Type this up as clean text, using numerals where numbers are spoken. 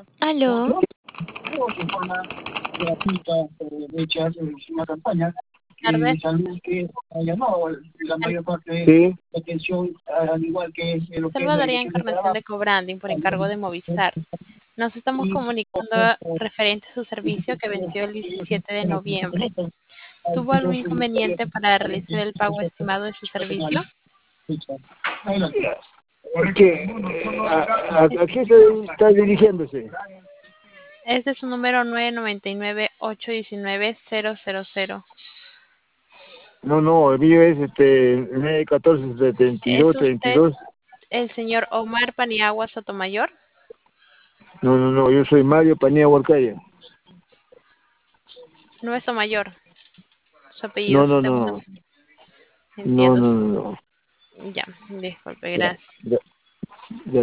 Aló, Creo que forma gratuita de hace una campaña tardes. y salud que ha llamado la mayor parte de la atención, al igual que lo que es la Salvadoria dirección de Encarnación trabajo. de Cobranding por encargo de Movistar. Nos estamos Y comunicando referente a su servicio que venció el 17 de noviembre. ¿Tuvo algún inconveniente para realizar el pago estimado de su servicio? ¿Qué? ¿A qué se está dirigiéndose? Es de su número 999-819-000. No, el mío es 914 ¿Es 72 usted 32. el señor Omar Paniagua Sotomayor? No, yo soy Mario Panía Huarcaya. No es Somayor, su apellido, No, su no, segundo. no, no, Entiendo. no, no, no. Ya, disculpe, Ya, gracias. ya, ya.